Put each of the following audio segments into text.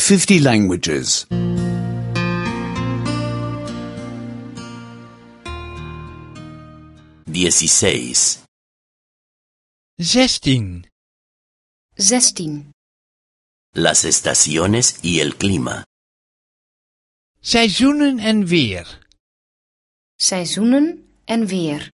50 languages. 16. 16. 16. Las estaciones y el clima. Seizoenen en weer. Seizoenen en weer.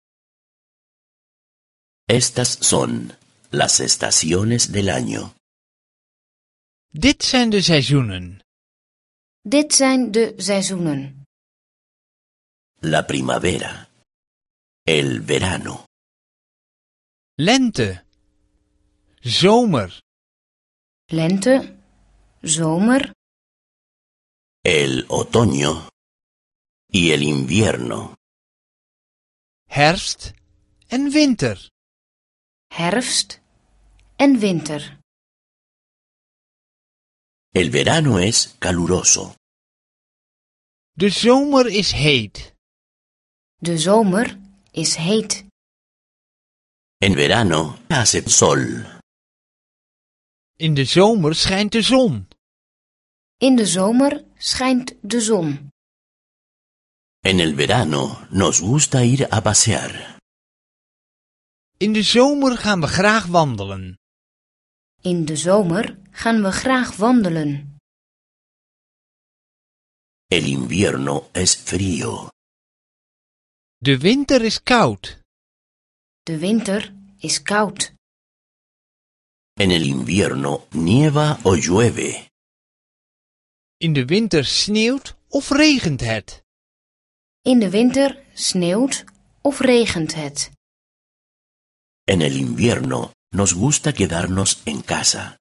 Estas son las estaciones del año. Dit zijn de seizoenen. Dit zijn de seizoenen. La primavera. El verano. Lente. Zomer. Lente, zomer, El otoño. Y el invierno. Herfst en winter. herfst en winter. El verano es caluroso. De zomer is heet. De zomer is heet. En verano hace sol. In de zomer schijnt de zon. In de zomer schijnt de zon. En el verano nos gusta ir a pasear. In de zomer gaan we graag wandelen. In de zomer gaan we graag wandelen. El invierno es frío. De winter is koud. De winter is koud. En el invierno nieva o llueve. In de winter sneeuwt of regent het. In de winter sneeuwt of regent het. En el invierno nos gusta quedarnos en casa.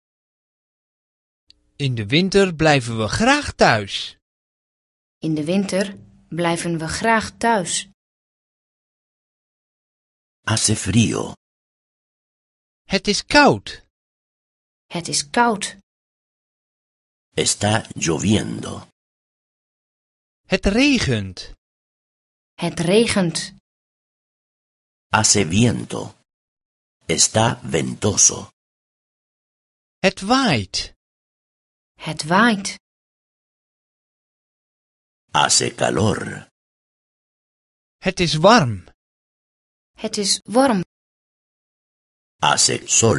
In de winter blijven we graag thuis. In de winter blijven we graag thuis. Hace frío. Het is koud. Het is koud. Está lloviendo. Het regent. Het regent. Hace viento. Está ventoso. Het waait. Het waait. Hace calor. Het is warm. Het is warm. Hace sol.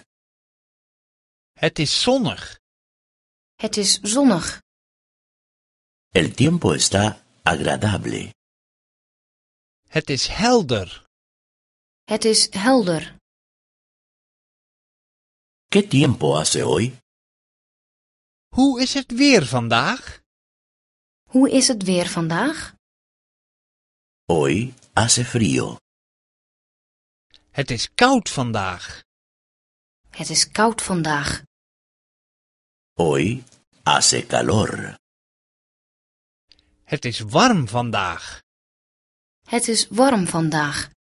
Het is zonnig. Het is zonnig. El tiempo está agradable. Het is helder. Het is helder. ¿Qué tiempo hace hoy? Hoe is het weer vandaag? Hoe is het weer vandaag? Hoy hace frío. Het is koud vandaag. Het is koud vandaag. Hoy hace calor. Het is warm vandaag. Het is warm vandaag.